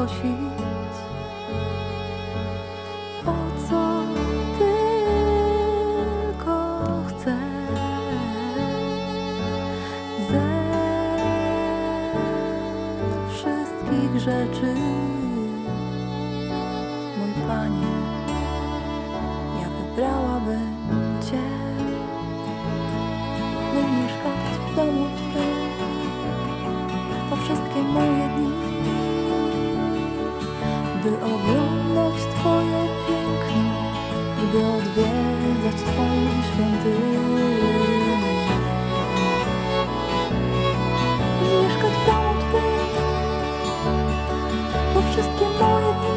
prosić, o co tylko chcę. Ze wszystkich rzeczy, mój Panie, ja wybrałabym Cię, by mieszkać w domu Twym po wszystkie moje dni, by oglądać Twoje piękno i by odwiedzać Twą świątynię i mieszkać w domu Twym po wszystkie moje dni.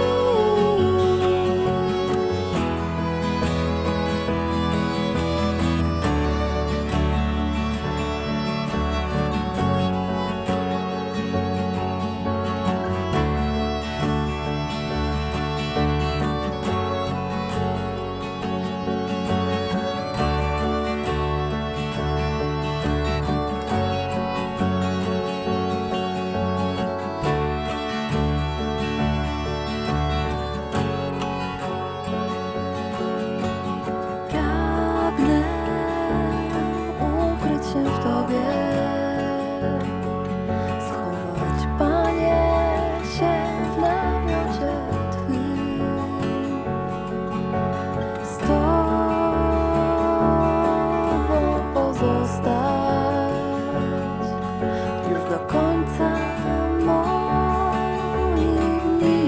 Ukryć się w Tobie, schować, Panie, się w namiocie Twym, z Tobą pozostać już do końca moich dni.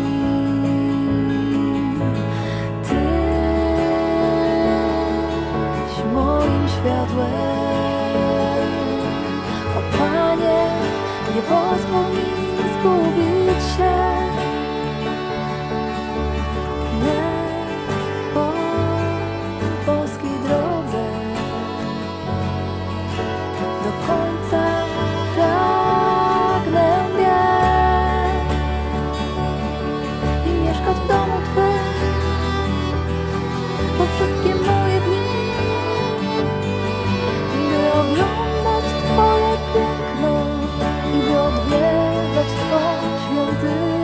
Tyś moim światłem, o Panie, nie pozwól mi zgubić się. Po boskiej drodze do końca pragnę biec i mieszkać w domu Twym po wszystkie moje dni, by oglądać Twoje piękno i by odwiedzać Twą świątynię.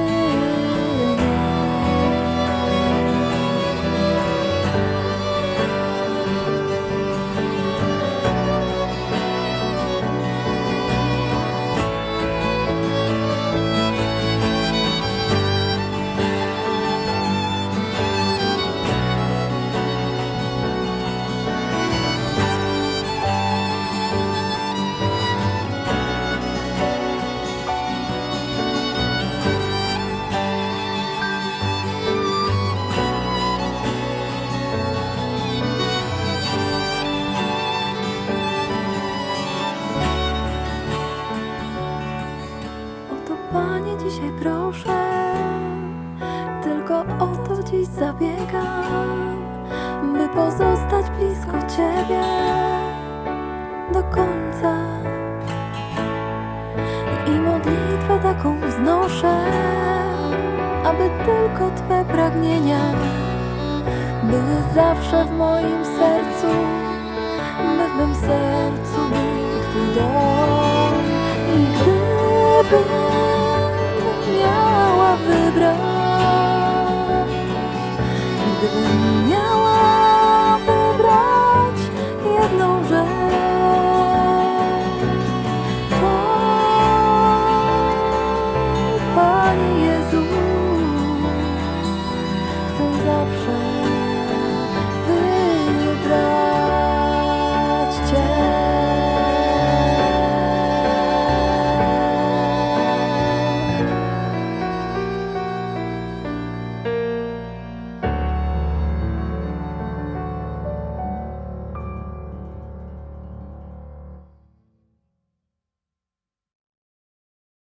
Panie, dzisiaj proszę, tylko o to dziś zabiegam, by pozostać blisko Ciebie do końca. I modlitwę taką wznoszę, aby tylko Twe pragnienia były zawsze w moim sercu, by w mym sercu był Twój dom. I gdyby